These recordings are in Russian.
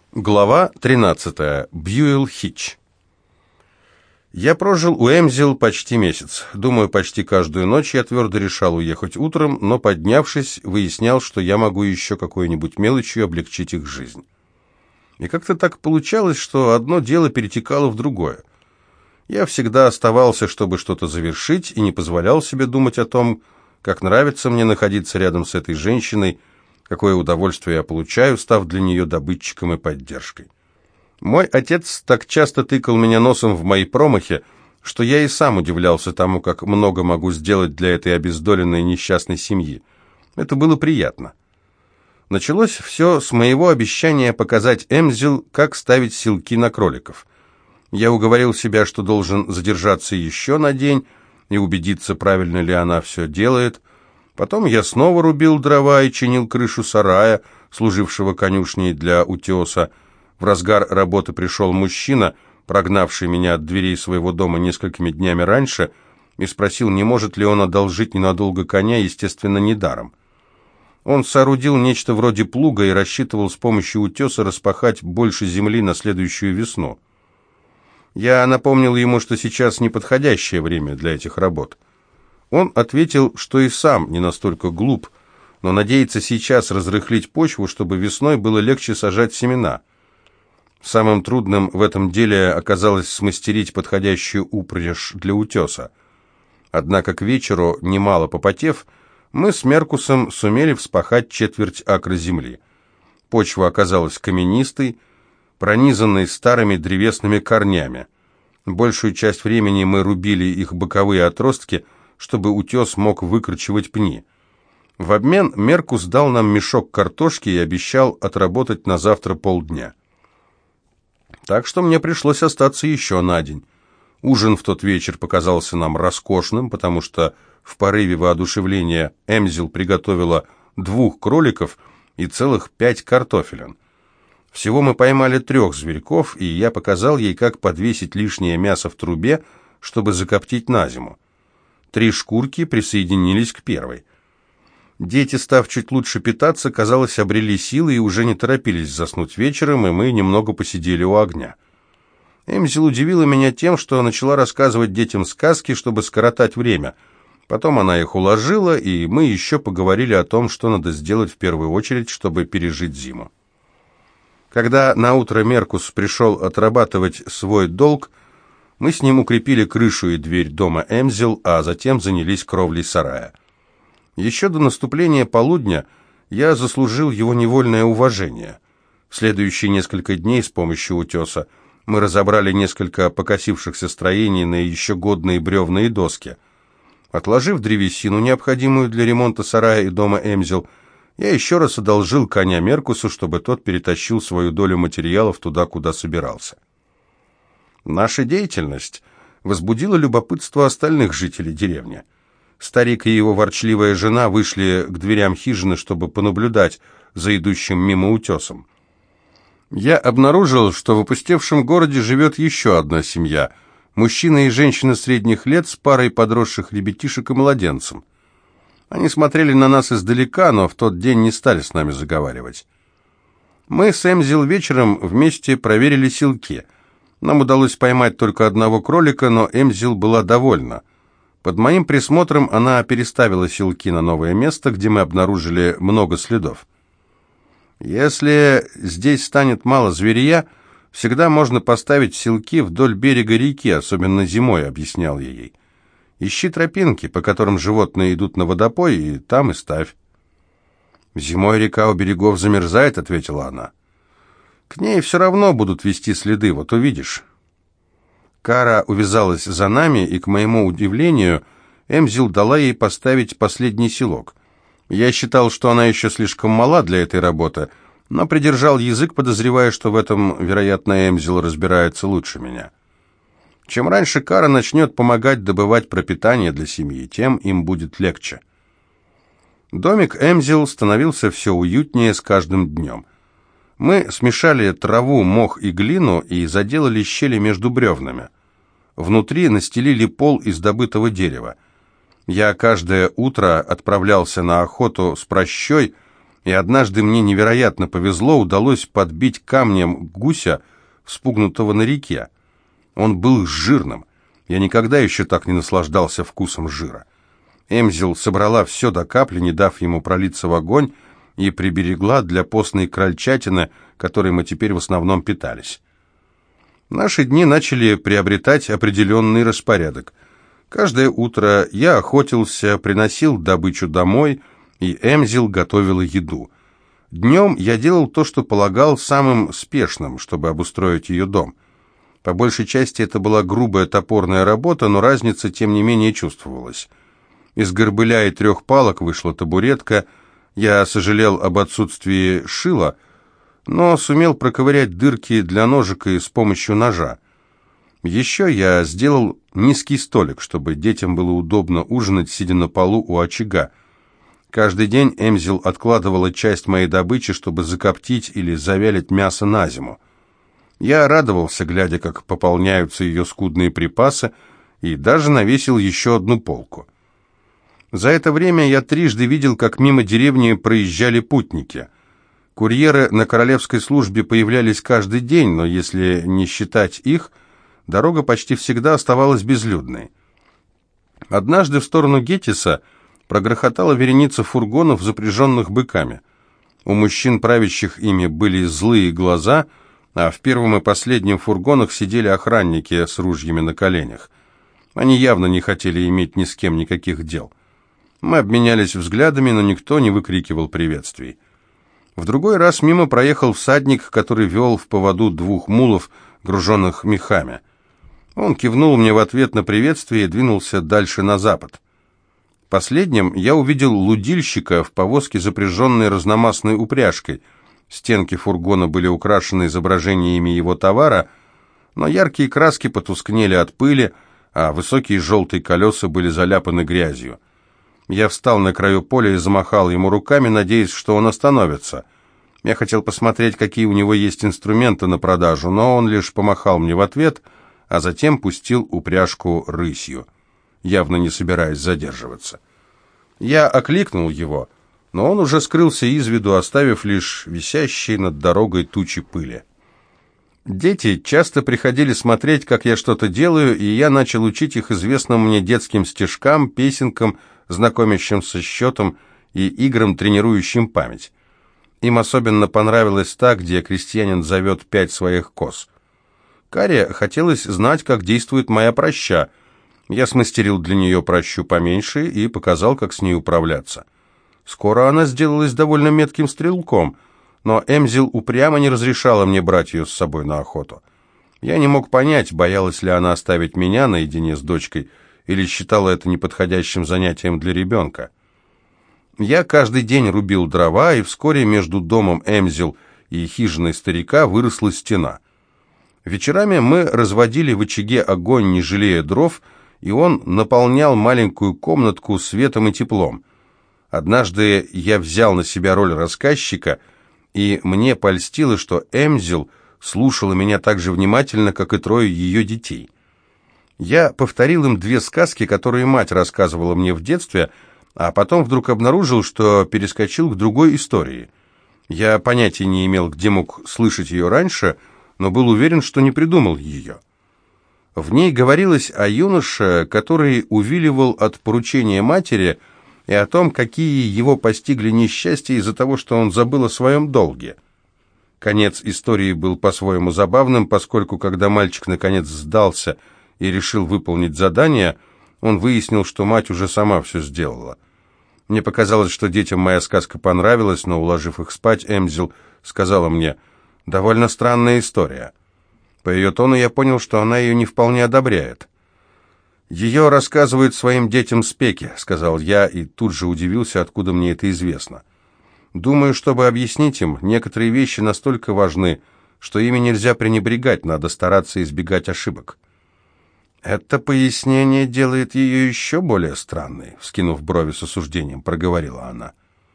Глава 13. Бьюэлл Хитч. Я прожил у Эмзел почти месяц. Думаю, почти каждую ночь я твердо решал уехать утром, но, поднявшись, выяснял, что я могу еще какой-нибудь мелочью облегчить их жизнь. И как-то так получалось, что одно дело перетекало в другое. Я всегда оставался, чтобы что-то завершить, и не позволял себе думать о том, как нравится мне находиться рядом с этой женщиной, какое удовольствие я получаю, став для нее добытчиком и поддержкой. Мой отец так часто тыкал меня носом в мои промахи, что я и сам удивлялся тому, как много могу сделать для этой обездоленной несчастной семьи. Это было приятно. Началось все с моего обещания показать Эмзел, как ставить силки на кроликов. Я уговорил себя, что должен задержаться еще на день и убедиться, правильно ли она все делает. Потом я снова рубил дрова и чинил крышу сарая, служившего конюшней для утеса. В разгар работы пришел мужчина, прогнавший меня от дверей своего дома несколькими днями раньше, и спросил, не может ли он одолжить ненадолго коня, естественно, недаром. Он соорудил нечто вроде плуга и рассчитывал с помощью утеса распахать больше земли на следующую весну. Я напомнил ему, что сейчас неподходящее время для этих работ. Он ответил, что и сам не настолько глуп, но надеется сейчас разрыхлить почву, чтобы весной было легче сажать семена. Самым трудным в этом деле оказалось смастерить подходящую упряжь для утеса. Однако к вечеру, немало попотев, мы с Меркусом сумели вспахать четверть акра земли. Почва оказалась каменистой, пронизанной старыми древесными корнями. Большую часть времени мы рубили их боковые отростки, чтобы утес мог выкорчевать пни. В обмен Меркус дал нам мешок картошки и обещал отработать на завтра полдня. Так что мне пришлось остаться еще на день. Ужин в тот вечер показался нам роскошным, потому что в порыве воодушевления Эмзел приготовила 2 кроликов и целых 5 картофелин. Всего мы поймали 3 зверьков, и я показал ей, как подвесить лишнее мясо в трубе, чтобы закоптить на зиму. 3 шкурки присоединились к первой. Дети, став чуть лучше питаться, казалось, обрели силы и уже не торопились заснуть вечером, и мы немного посидели у огня. Эмзел удивила меня тем, что начала рассказывать детям сказки, чтобы скоротать время. Потом она их уложила, и мы еще поговорили о том, что надо сделать в первую очередь, чтобы пережить зиму. Когда наутро Меркус пришел отрабатывать свой долг, мы с ним укрепили крышу и дверь дома Эмзел, а затем занялись кровлей сарая. Еще до наступления полудня я заслужил его невольное уважение. В следующие несколько дней с помощью утеса мы разобрали несколько покосившихся строений на еще годные бревна и доски. Отложив древесину, необходимую для ремонта сарая и дома Эмзел, я еще раз одолжил коня Меркусу, чтобы тот перетащил свою долю материалов туда, куда собирался. Наша деятельность возбудила любопытство остальных жителей деревни. Старик и его ворчливая жена вышли к дверям хижины, чтобы понаблюдать за идущим мимо утесом. Я обнаружил, что в опустевшем городе живет еще одна семья – мужчина и женщина средних лет с парой подросших ребятишек и младенцем. Они смотрели на нас издалека, но в тот день не стали с нами заговаривать. Мы с Эмзел вечером вместе проверили силки. Нам удалось поймать только 1 кролика, но Эмзел была довольна. Под моим присмотром она переставила силки на новое место, где мы обнаружили много следов. Если здесь станет мало зверья, всегда можно поставить силки вдоль берега реки, особенно зимой, объяснял я ей. Ищи тропинки, по которым животные идут на водопой, и там и ставь. Зимой река у берегов замерзает, ответила она. К ней все равно будут вести следы, вот увидишь. Кара увязалась за нами, и, к моему удивлению, Эмзел дала ей поставить последний селок. Я считал, что она еще слишком мала для этой работы, но придержал язык, подозревая, что в этом, вероятно, Эмзел разбирается лучше меня. Чем раньше Кара начнет помогать добывать пропитание для семьи, тем им будет легче. Домик Эмзел становился все уютнее с каждым днем. Мы смешали траву, мох и глину и заделали щели между бревнами. Внутри настелили пол из добытого дерева. Я каждое утро отправлялся на охоту с пращой И однажды мне невероятно повезло, удалось подбить камнем гуся, вспугнутого на реке. Он был жирным. Я никогда еще так не наслаждался вкусом жира. Эмзел собрала все до капли, не дав ему пролиться в огонь, и приберегла для постной крольчатины, которой мы теперь в основном питались. Наши дни начали приобретать определенный распорядок. Каждое утро я охотился, приносил добычу домой, и Эмзел готовила еду. Днем я делал то, что полагал самым спешным, чтобы обустроить ее дом. По большей части это была грубая топорная работа, но разница, тем не менее, чувствовалась. Из горбыля и 3 палок вышла табуретка. Я сожалел об отсутствии шила, но сумел проковырять дырки для ножика и с помощью ножа. Еще я сделал низкий столик, чтобы детям было удобно ужинать, сидя на полу у очага. Каждый день Эмзел откладывала часть моей добычи, чтобы закоптить или завялить мясо на зиму. Я радовался, глядя, как пополняются ее скудные припасы, и даже навесил еще одну полку. За это время я трижды видел, как мимо деревни проезжали путники. Курьеры на королевской службе появлялись каждый день, но если не считать их, дорога почти всегда оставалась безлюдной. Однажды в сторону Геттиса прогрохотала вереница фургонов, запряженных быками. У мужчин, правящих ими, были злые глаза, а в первом и последнем фургонах сидели охранники с ружьями на коленях. Они явно не хотели иметь ни с кем никаких дел. Мы обменялись взглядами, но никто не выкрикивал приветствий. В другой раз мимо проехал всадник, который вел в поводу 2 мулов, груженных мехами. Он кивнул мне в ответ на приветствие и двинулся дальше на запад. Последним я увидел лудильщика в повозке, запряженной разномастной упряжкой. Стенки фургона были украшены изображениями его товара, но яркие краски потускнели от пыли, а высокие желтые колеса были заляпаны грязью. Я встал на краю поля и замахал ему руками, надеясь, что он остановится. Я хотел посмотреть, какие у него есть инструменты на продажу, но он лишь помахал мне в ответ, а затем пустил упряжку рысью, явно не собираясь задерживаться. Я окликнул его, но он уже скрылся из виду, оставив лишь висящие над дорогой тучи пыли. Дети часто приходили смотреть, как я что-то делаю, и я начал учить их известным мне детским стишкам, песенкам, знакомящим со счетом и играм, тренирующим память. Им особенно понравилось та, где крестьянин зовет 5 своих коз. Каре хотелось знать, как действует моя праща. Я смастерил для нее пращу поменьше и показал, как с ней управляться. Скоро она сделалась довольно метким стрелком, но Эмзел упрямо не разрешала мне брать ее с собой на охоту. Я не мог понять, боялась ли она оставить меня наедине с дочкой, или считала это неподходящим занятием для ребенка. Я каждый день рубил дрова, и вскоре между домом Эмзел и хижиной старика выросла стена. Вечерами мы разводили в очаге огонь, не жалея дров, и он наполнял маленькую комнатку светом и теплом. Однажды я взял на себя роль рассказчика, и мне польстило, что Эмзел слушала меня так же внимательно, как и 3 ее детей. Я повторил им 2 сказки, которые мать рассказывала мне в детстве, а потом вдруг обнаружил, что перескочил к другой истории. Я понятия не имел, где мог слышать ее раньше, но был уверен, что не придумал ее. В ней говорилось о юноше, который увиливал от поручения матери, и о том, какие его постигли несчастья из-за того, что он забыл о своем долге. Конец истории был по-своему забавным, поскольку, когда мальчик наконец сдался и решил выполнить задание, он выяснил, что мать уже сама все сделала. Мне показалось, что детям моя сказка понравилась, но, уложив их спать, Эмзел сказала мне: «Довольно странная история». По ее тону я понял, что она ее не вполне одобряет. «Ее рассказывают своим детям спеки», — сказал я, и тут же удивился, откуда мне это известно. «Думаю, чтобы объяснить им, некоторые вещи настолько важны, что ими нельзя пренебрегать, надо стараться избегать ошибок». «Это пояснение делает ее еще более странной», — вскинув брови с осуждением, проговорила она.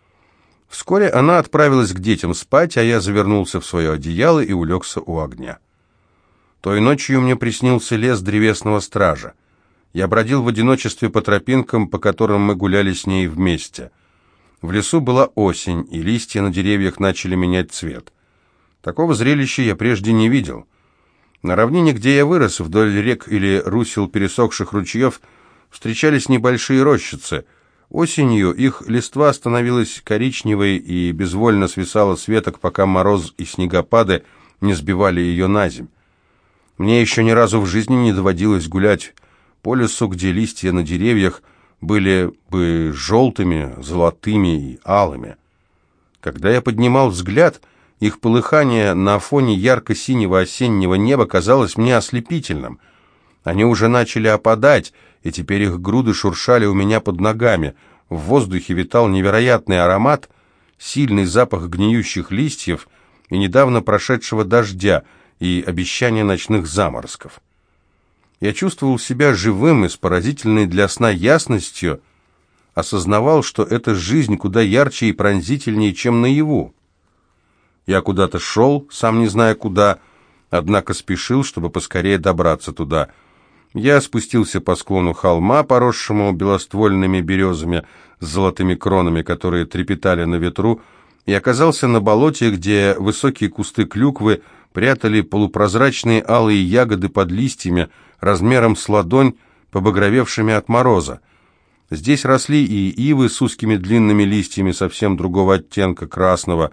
Вскоре она отправилась к детям спать, а я завернулся в свое одеяло и улегся у огня. Той ночью мне приснился лес древесного стража. Я бродил в одиночестве по тропинкам, по которым мы гуляли с ней вместе. В лесу была осень, и листья на деревьях начали менять цвет. Такого зрелища я прежде не видел. На равнине, где я вырос, вдоль рек или русел пересохших ручьев, встречались небольшие рощицы. Осенью их листва становилась коричневой и безвольно свисала с веток, пока мороз и снегопады не сбивали ее на земь. Мне еще ни разу в жизни не доводилось гулять по лесу, где листья на деревьях были бы желтыми, золотыми и алыми. Когда я поднимал взгляд, их полыхание на фоне ярко-синего осеннего неба казалось мне ослепительным. Они уже начали опадать, и теперь их груды шуршали у меня под ногами. В воздухе витал невероятный аромат, сильный запах гниющих листьев и недавно прошедшего дождя, и обещание ночных заморозков. Я чувствовал себя живым и с поразительной для сна ясностью, осознавал, что эта жизнь куда ярче и пронзительнее, чем наяву. Я куда-то шел, сам не зная куда, однако спешил, чтобы поскорее добраться туда. Я спустился по склону холма, поросшему белоствольными березами с золотыми кронами, которые трепетали на ветру, и оказался на болоте, где высокие кусты клюквы прятали полупрозрачные алые ягоды под листьями, размером с ладонь, побагровевшими от мороза. Здесь росли и ивы с узкими длинными листьями совсем другого оттенка, красного.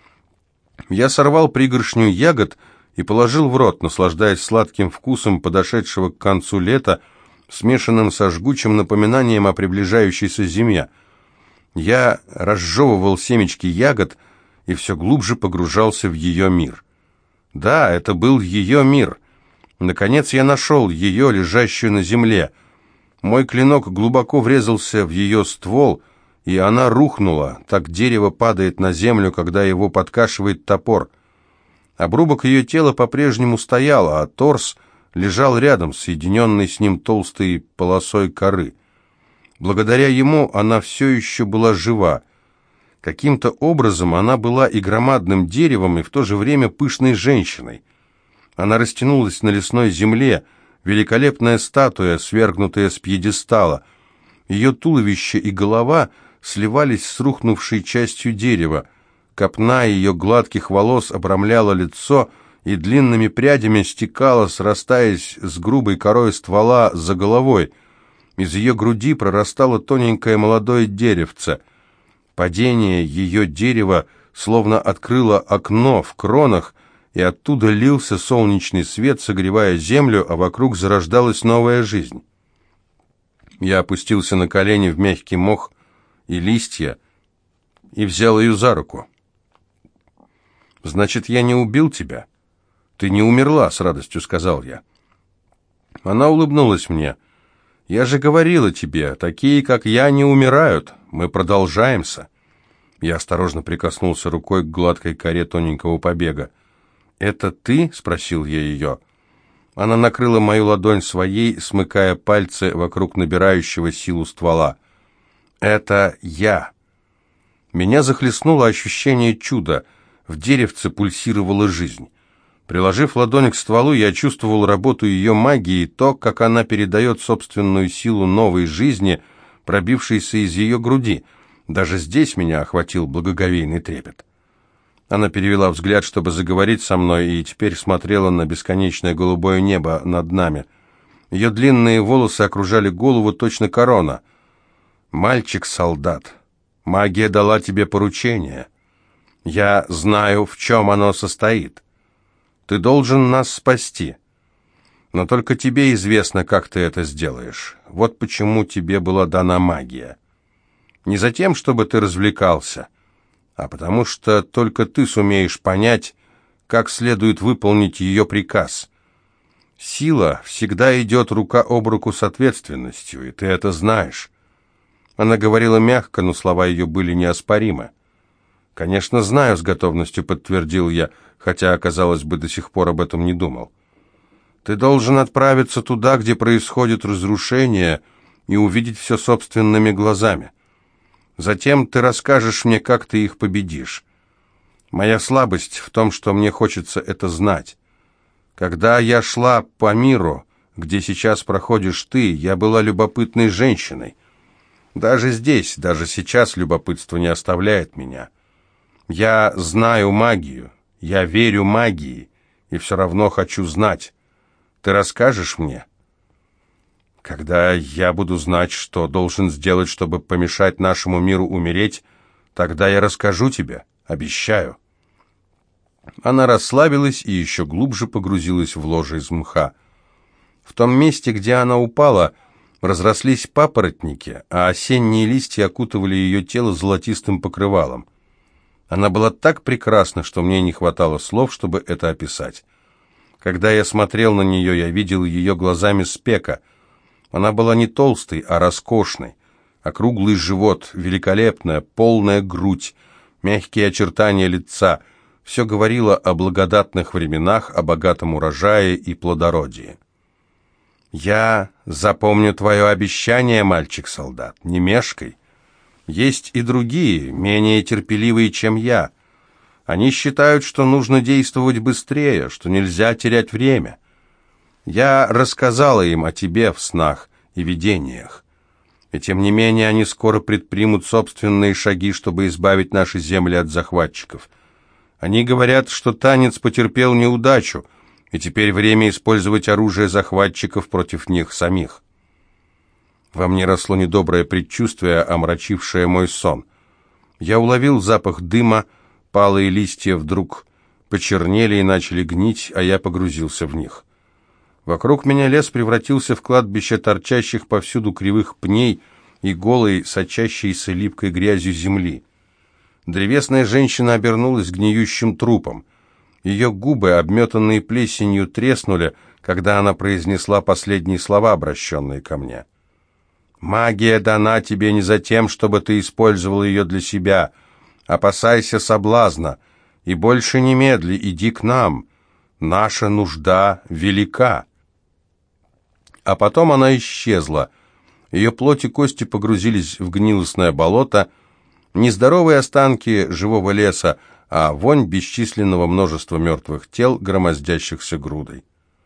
Я сорвал пригоршню ягод и положил в рот, наслаждаясь сладким вкусом подошедшего к концу лета, смешанным со жгучим напоминанием о приближающейся зиме. Я разжевывал семечки ягод и все глубже погружался в ее мир. Да, это был ее мир. Наконец я нашел ее, лежащую на земле. Мой клинок глубоко врезался в ее ствол, и она рухнула. Так дерево падает на землю, когда его подкашивает топор. Обрубок ее тела по-прежнему стоял, а торс лежал рядом, соединенный с ним толстой полосой коры. Благодаря ему она все еще была жива. Каким-то образом она была и громадным деревом, и в то же время пышной женщиной. Она растянулась на лесной земле, великолепная статуя, свергнутая с пьедестала. Ее туловище и голова сливались с рухнувшей частью дерева. Копна ее гладких волос обрамляла лицо и длинными прядями стекала, срастаясь с грубой корой ствола за головой. Из ее груди прорастало тоненькое молодое деревце. Падение ее дерева словно открыло окно в кронах, и оттуда лился солнечный свет, согревая землю, а вокруг зарождалась новая жизнь. Я опустился на колени в мягкий мох и листья и взял ее за руку. «Значит, я не убил тебя? Ты не умерла», — с радостью сказал я. Она улыбнулась мне. «Я же говорила тебе, такие, как я, не умирают. Мы продолжаемся». Я осторожно прикоснулся рукой к гладкой коре тоненького побега. «Это ты?» — спросил я ее. Она накрыла мою ладонь своей, смыкая пальцы вокруг набирающего силу ствола. «Это я». Меня захлестнуло ощущение чуда. В деревце пульсировала жизнь. Приложив ладонь к стволу, я чувствовал работу ее магии, то, как она передает собственную силу новой жизни, пробившейся из ее груди. Даже здесь меня охватил благоговейный трепет. Она перевела взгляд, чтобы заговорить со мной, и теперь смотрела на бесконечное голубое небо над нами. Ее длинные волосы окружали голову, точно корона. «Мальчик-солдат, магия дала тебе поручение. Я знаю, в чем оно состоит. Ты должен нас спасти. Но только тебе известно, как ты это сделаешь. Вот почему тебе была дана магия. Не за тем, чтобы ты развлекался, а потому что только ты сумеешь понять, как следует выполнить ее приказ. Сила всегда идет рука об руку с ответственностью, и ты это знаешь». Она говорила мягко, но слова ее были неоспоримы. «Конечно, знаю», — с готовностью подтвердил я, хотя, казалось бы, до сих пор об этом не думал. «Ты должен отправиться туда, где происходит разрушение, и увидеть все собственными глазами. Затем ты расскажешь мне, как ты их победишь. Моя слабость в том, что мне хочется это знать. Когда я шла по миру, где сейчас проходишь ты, я была любопытной женщиной. Даже здесь, даже сейчас любопытство не оставляет меня. Я знаю магию, я верю магии, и все равно хочу знать. Ты расскажешь мне? Когда я буду знать, что должен сделать, чтобы помешать нашему миру умереть, тогда я расскажу тебе, обещаю». Она расслабилась и еще глубже погрузилась в ложе из мха. В том месте, где она упала, разрослись папоротники, а осенние листья окутывали ее тело золотистым покрывалом. Она была так прекрасна, что мне не хватало слов, чтобы это описать. Когда я смотрел на нее, я видел ее глазами Спека. Она была не толстой, а роскошной. Округлый живот, великолепная, полная грудь, мягкие очертания лица — все говорило о благодатных временах, о богатом урожае и плодородии. «Я запомню твое обещание, мальчик-солдат, не мешкай. Есть и другие, менее терпеливые, чем я. Они считают, что нужно действовать быстрее, что нельзя терять время. Я рассказала им о тебе в снах и видениях. И тем не менее они скоро предпримут собственные шаги, чтобы избавить наши земли от захватчиков. Они говорят, что танец потерпел неудачу, и теперь время использовать оружие захватчиков против них самих». Во мне росло недоброе предчувствие, омрачившее мой сон. Я уловил запах дыма, палые листья вдруг почернели и начали гнить, а я погрузился в них. Вокруг меня лес превратился в кладбище торчащих повсюду кривых пней и голой, сочащейся липкой грязью земли. Древесная женщина обернулась гниющим трупом. Ее губы, обметанные плесенью, треснули, когда она произнесла последние слова, обращенные ко мне. «Магия дана тебе не за тем, чтобы ты использовал ее для себя. Опасайся соблазна, и больше не медли, иди к нам. Наша нужда велика». А потом она исчезла. Ее плоть и кости погрузились в гнилостное болото, не здоровые останки живого леса, а вонь бесчисленного множества мертвых тел, громоздящихся грудой.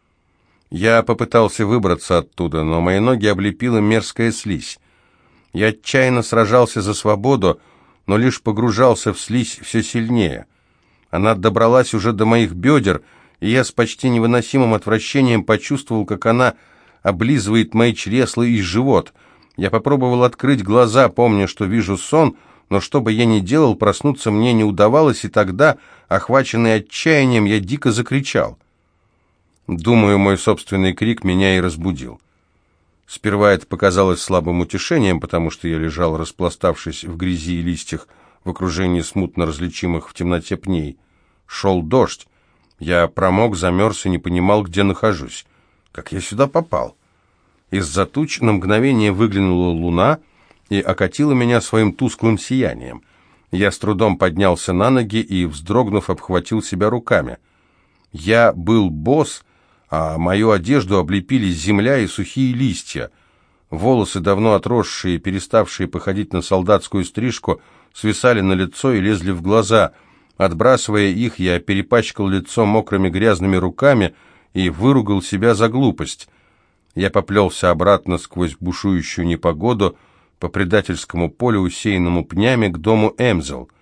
Я попытался выбраться оттуда, но мои ноги облепила мерзкая слизь. Я отчаянно сражался за свободу, но лишь погружался в слизь все сильнее. Она добралась уже до моих бедер, и я с почти невыносимым отвращением почувствовал, как она облизывает мои чресла и живот. Я попробовал открыть глаза, помня, что вижу сон, но что бы я ни делал, проснуться мне не удавалось, и тогда, охваченный отчаянием, я дико закричал. Думаю, мой собственный крик меня и разбудил. Сперва это показалось слабым утешением, потому что я лежал, распластавшись в грязи и листьях, в окружении смутно различимых в темноте пней. Шел дождь. Я промок, замерз и не понимал, где нахожусь. Как я сюда попал? Из-за туч на мгновение выглянула луна и окатила меня своим тусклым сиянием. Я с трудом поднялся на ноги и, вздрогнув, обхватил себя руками. Я был босс, а мою одежду облепили земля и сухие листья. Волосы, давно отросшие, переставшие походить на солдатскую стрижку, свисали на лицо и лезли в глаза. Отбрасывая их, я перепачкал лицо мокрыми грязными руками и выругал себя за глупость. Я поплелся обратно сквозь бушующую непогоду, по предательскому полю, усеянному пнями, к дому Эмзел.